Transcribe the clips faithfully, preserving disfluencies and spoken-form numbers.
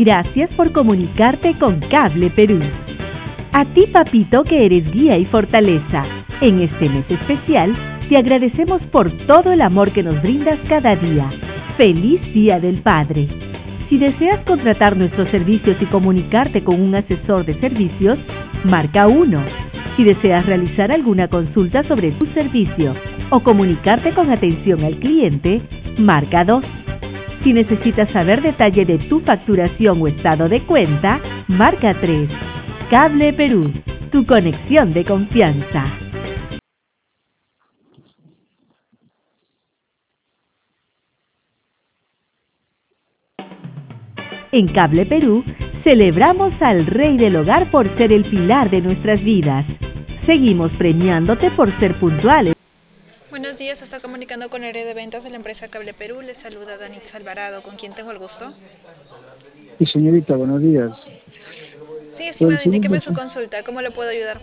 Gracias por comunicarte con Cable Perú. A ti, papito, que eres guía y fortaleza. En este mes especial, te agradecemos por todo el amor que nos brindas cada día. ¡Feliz Día del Padre! Si deseas contratar nuestros servicios y comunicarte con un asesor de servicios, marca uno. Si deseas realizar alguna consulta sobre tu servicio o comunicarte con atención al cliente, marca dos. Si necesitas saber detalle de tu facturación o estado de cuenta, marca tres. Cable Perú, tu conexión de confianza. En Cable Perú, celebramos al Rey del Hogar por ser el pilar de nuestras vidas. Seguimos premiándote por ser puntuales. Buenos días, se está comunicando con el área de ventas de la empresa Cable Perú. Les saluda Danitza Alvarado, ¿con quién tengo el gusto? Sí, señorita, buenos días. Sí, estimado, Pues, indíqueme señorita, su consulta, ¿cómo lo puedo ayudar?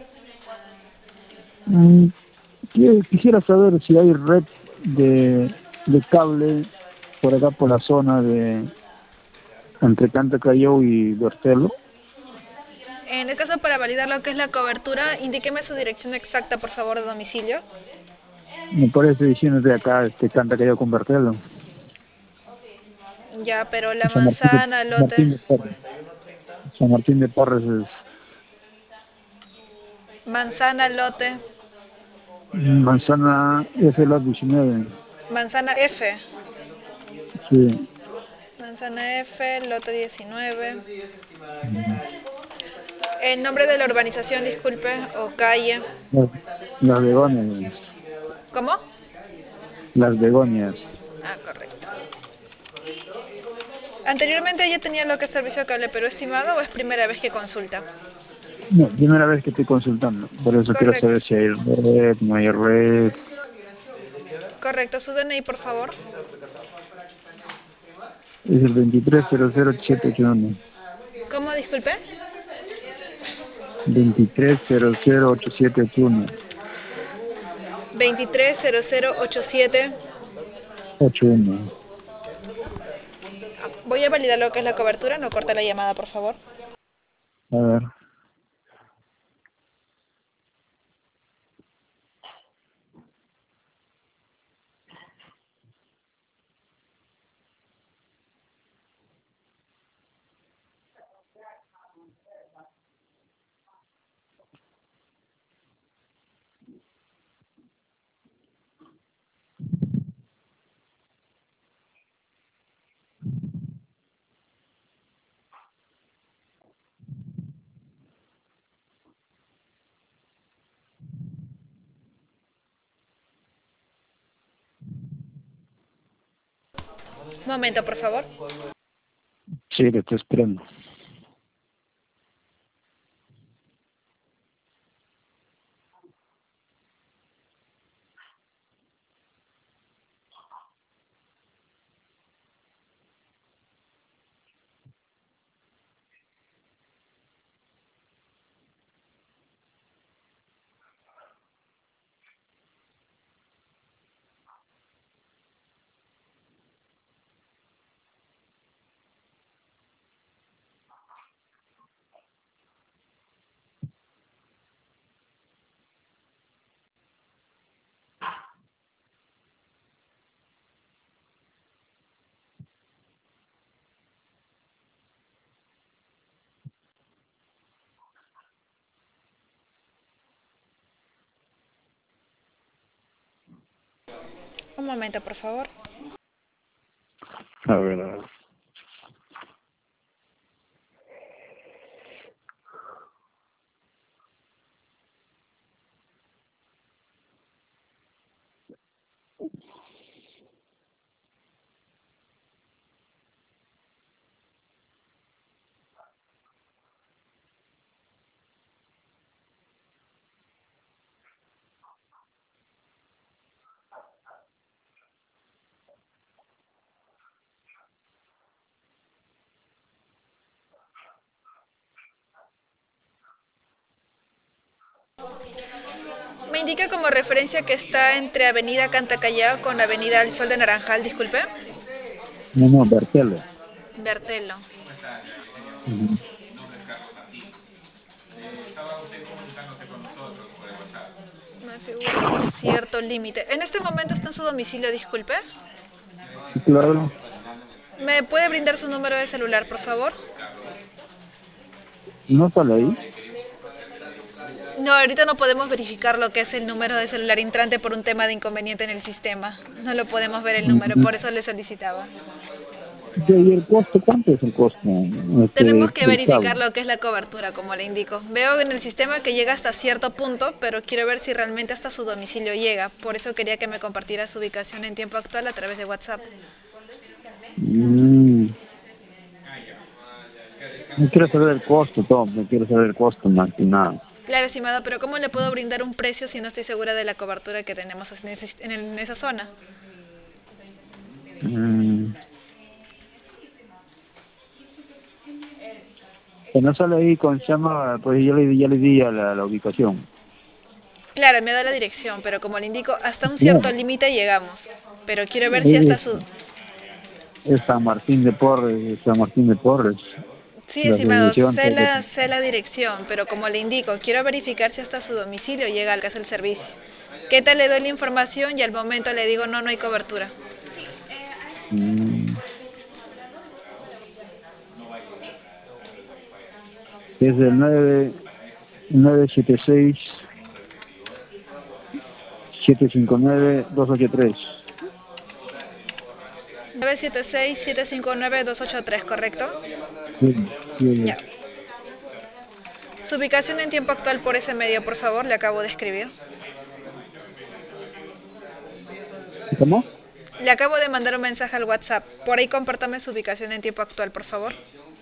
mm, qui- quisiera saber si hay red de, de cable por acá, por la zona de entre Cantacallao y Bertelo. En el caso, para validar lo que es la cobertura, indíqueme su dirección exacta, por favor, de domicilio. Me parece diciendo de acá, este Cantacallao con Bertelo. Ya, pero la San Martín de, manzana, lote, Martín de Porres. San Martín de Porres es manzana, lote, manzana F L diecinueve. manzana F, Sí, manzana F, lote diecinueve. El nombre de la urbanización, disculpe, o calle. las, las begonias. ¿Cómo? Las begonias. Ah, correcto. ¿Anteriormente ya tenía lo que es servicio de Cable Perú, estimado, o es primera vez que consulta? No, primera vez que estoy consultando, por eso quiero Correcto. saber si hay red, no hay red. Correcto, su D N I, por favor. Es el veintitrés cero cero ocho siete ocho uno. ¿Cómo, disculpe? veintitrés cero cero ocho siete ocho uno. veintitrés cero cero ocho siete. ocho uno. Voy a validar lo que es la cobertura, no corta la llamada, por favor. A ver. Un momento, por favor. Sí, le estoy esperando. Un momento, por favor. A ver, a ver. Me indica como referencia que está entre Avenida Cantacallao con Avenida El Sol de Naranjal, disculpe. No, no, Bertelo. Bertelo. Ujú. Me figura un cierto límite. En este momento está en su domicilio, disculpe. Sí, claro, ¿Me puede brindar su número de celular, por favor? no sale ahí. No, ahorita no podemos verificar lo que es el número de celular entrante por un tema de inconveniente en el sistema. No lo podemos ver el número, Ujú. por eso le solicitaba. Sí, ¿y el costo? ¿Cuánto es el costo Tenemos este, que del verificar cable? lo que es la cobertura, como le indico. Veo en el sistema que llega hasta cierto punto, pero quiero ver si realmente hasta su domicilio llega. Por eso quería que me compartiera su ubicación en tiempo actual a través de WhatsApp. Mm, no quiero saber el costo, Tom, no quiero saber el costo más que nada. Claro, estimado, pero ¿cómo le puedo brindar un precio si no estoy segura de la cobertura que tenemos en, ese- en el- en esa zona? Mm, que no sale ahí con llama, pues ya le, ya le di a la, la ubicación. Claro, me da la dirección, pero como le indico, hasta un cierto Claro, límite llegamos. Pero quiero ver si hasta es, su... es San Martín de Porres, es San Martín de Porres, Sí, la estimado, dirección. sé Todo. la, sé la dirección, pero como le indico, quiero verificar si hasta su domicilio llega al caso el servicio. ¿Qué tal le doy la información y al momento le digo no, no hay cobertura? Mm, es el nueve nueve siete seis siete cinco nueve dos ocho tres. nueve siete seis, siete cinco nueve, dos ocho tres, ¿correcto? Sí, sí. Ya. Su ubicación en tiempo actual por ese medio, por favor, le acabo de escribir. ¿Cómo? Le acabo de mandar un mensaje al WhatsApp. Por ahí compártame su ubicación en tiempo actual, por favor.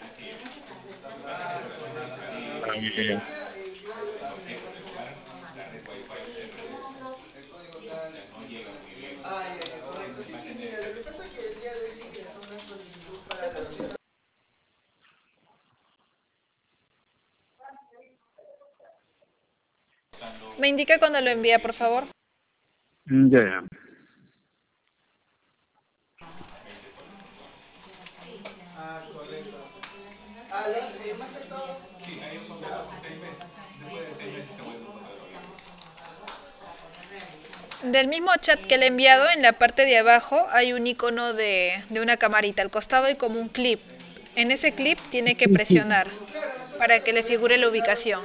¿Me indica cuando lo envía, por favor? Mm, ya, ya. Del mismo chat que le he enviado, en la parte de abajo hay un icono de, de una camarita. Al costado hay como un clip. En ese clip tiene que Sí, sí. presionar para que le figure la ubicación.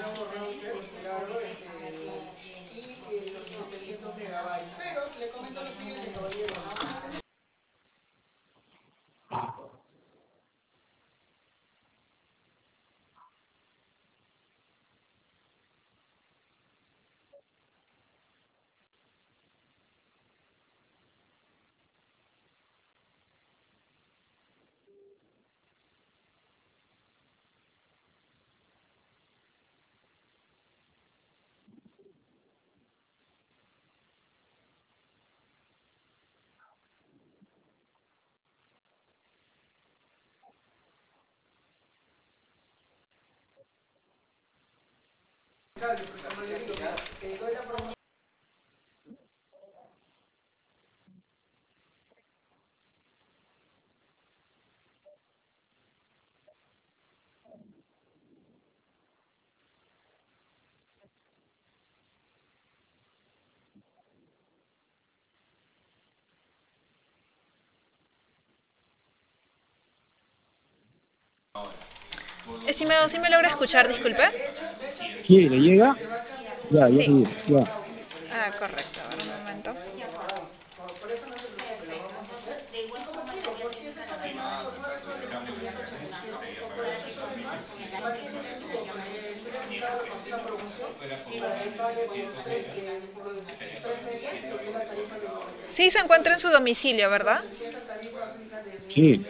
Estimado, ¿sí me logra escuchar? Disculpe. Sí, ¿le llega? Ya, ya, Sí. ya. Ya. Ah, correcto. A ver, un momento. Sí, se encuentra en su domicilio, ¿verdad? Sí.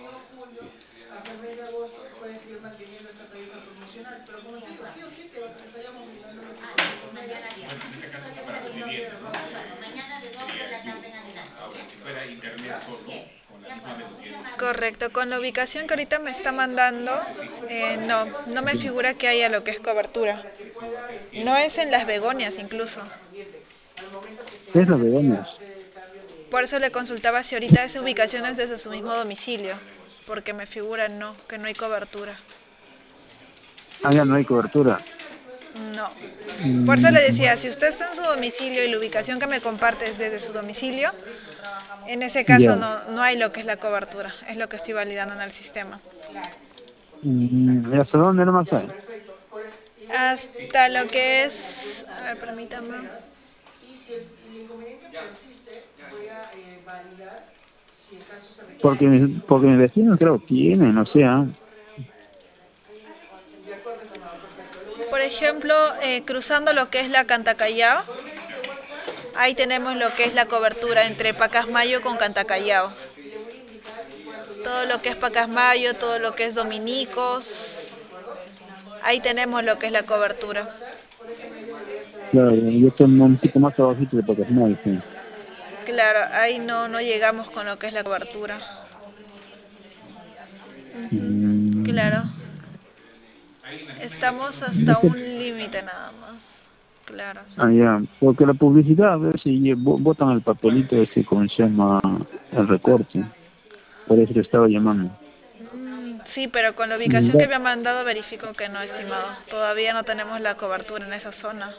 Correcto. Con la ubicación que ahorita me está mandando, eh, no, no me figura que haya lo que es cobertura. No es en Las Begonias incluso. Es la Begoñas. Por eso le consultaba si ahorita esa ubicación es desde su mismo domicilio. porque me figura no, que no hay cobertura. Ah, ya no hay cobertura. No. Por eso Mm, le decía, si usted está en su domicilio y la ubicación que me comparte es desde su domicilio, en ese caso ya. no, no hay lo que es la cobertura, es lo que estoy validando en el sistema. Mm, ¿y hasta dónde nomás hay? Hasta lo que es... A ver, permítame. Porque, mis- porque mis vecinos creo que tienen, o sea, Por ejemplo, eh, cruzando lo que es la Cantacallao, ahí tenemos lo que es la cobertura entre Pacasmayo con Cantacallao. Todo lo que es Pacasmayo, todo lo que es Dominicos, ahí tenemos lo que es la cobertura. claro, yo estoy un poquito más abajito de Pacasmayo, sí. Claro, ahí no, no llegamos con lo que es la cobertura. Ujú, Mm, claro. Estamos no hasta sé. un límite nada más. Claro. Ah, ya, porque la publicidad, a ver si lle- bo- botan el papelito ese, como se llama, el recorte. Por eso le estaba llamando. Mm, sí, pero con la Mm, ubicación que ya. me ha mandado verifico que no, estimado. Todavía no tenemos la cobertura en esa zona.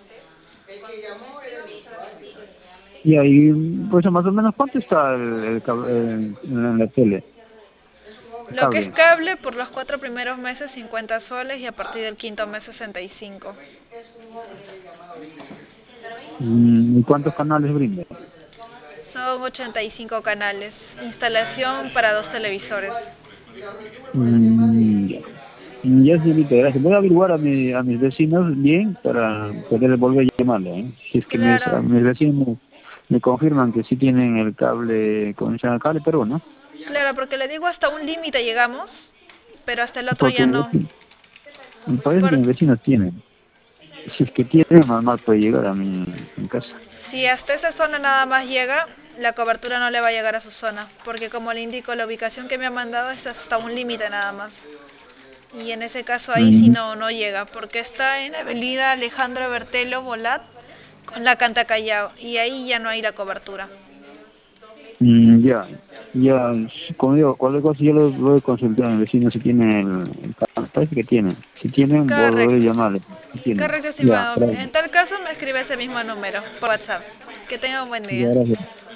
Y ahí, pues más o menos, ¿cuánto está el, el cab- el- en la tele? El Lo que es cable. cable, por los cuatro primeros meses cincuenta soles y a partir del quinto mes sesenta y cinco. Mm, ¿y cuántos canales brinda? Son ochenta y cinco canales. Instalación para dos televisores. Mm, ya. Mm, ya, señorita, gracias. Voy a averiguar a, mi, a mis vecinos bien para poder volver a llamarle, ¿eh? Si es que mis, a Claro, mis vecinos me, me confirman que sí tienen el cable, con ese cable, pero no. claro, porque le digo hasta un límite llegamos, pero hasta el otro Porque ya me no. me parece que Por, mis vecinos tienen. Si es que tienen, normal puede llegar a mi, mi casa. si hasta esa zona nada más llega, la cobertura no le va a llegar a su zona, porque como le indico, la ubicación que me ha mandado es hasta un límite nada más. Y en ese caso ahí sí Mm, no, no llega, porque está en Avenida Alejandro Bertelo Bolat con la Cantacallao, y ahí ya no hay la cobertura. mm, ya, ya, como digo, cualquier cosa yo lo voy a consultar a mi vecino si tiene el, el cable. Parece que tienen. Si tienen, volveré a Correcto. llamarle. Si tienen. Correcto, Ya, estimado. gracias. En tal caso me escribe ese mismo número por WhatsApp. Que tenga un buen Ya, día. gracias.